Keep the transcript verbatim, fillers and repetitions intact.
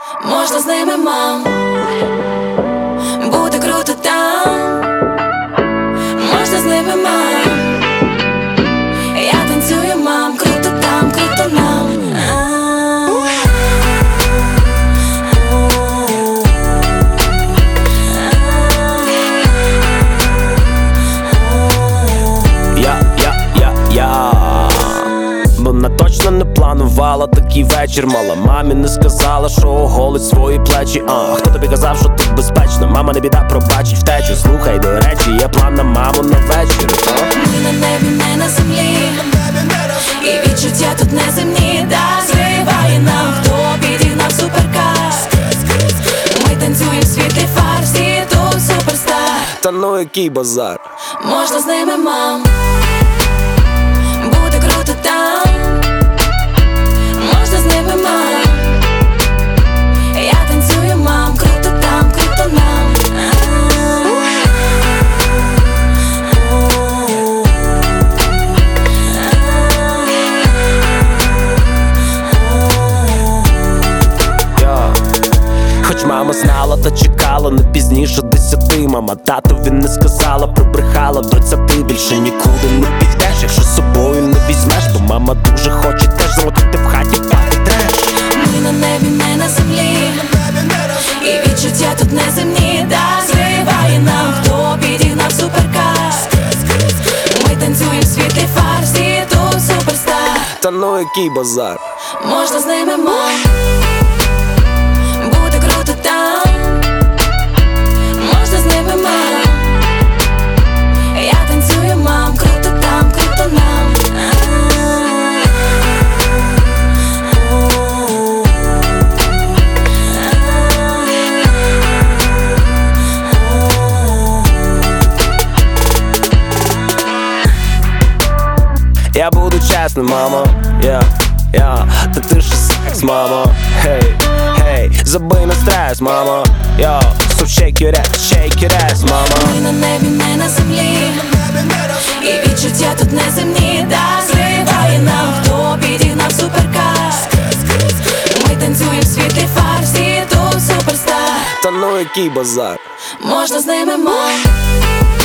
Можна з ними, мам, буде круто там. Можна з ними, мам, я танцюю, мам, круто там, круто нам. Я, я, я, я Вона точно не планувала такий вечір. Мала мамі не сказала, що оголить свої плечі. А хто тобі казав, що тут безпечно? Мама не біда, пробачить втечу. Слухай, до речі, є план на маму на вечір. Ми на небі, не на землі, і відчуття тут неземні. Да, зриває нам, хто підігнав суперкар. Ми танцюємо в світлі фар, всі тут суперстар. Та ну який базар. Можна з ними, мам, буде круто там. Можна з ними, мам, я танцюю, мам, круто там, круто нам. Хоч мама знала та чекала не пізніше десяти. Мама татові не сказала, пробрехала: доця, ти більше нікуди не підеш, якщо з собою не візьмеш. Бо мама дуже хоче теж зробити в хаті пати треш. Ми на небі, не на землі, і відчуття тут неземні. Да, зриває нам, хто підігнав суперкар. Ми танцюємо в світлі фар, всі тут суперстар. Та ну який базар. Можна з ними, мам, буде круто там. Можна з ними, мам, я танцюю, мам, круто там, круто нам. Я буду чесним, мамо, я, я, та ти ж секс, мамо. Хей, хей, забий на стрес, мамо. Yo, so shake your ass, shake your ass, mama. Ми на небі, не на землі, і відчуття тут неземні. Да, зриває нам, хто підігнав суперкар. Ми танцюємо в світлі фар, всі тут суперстар. Та ну який базар. Можна з ними, мам,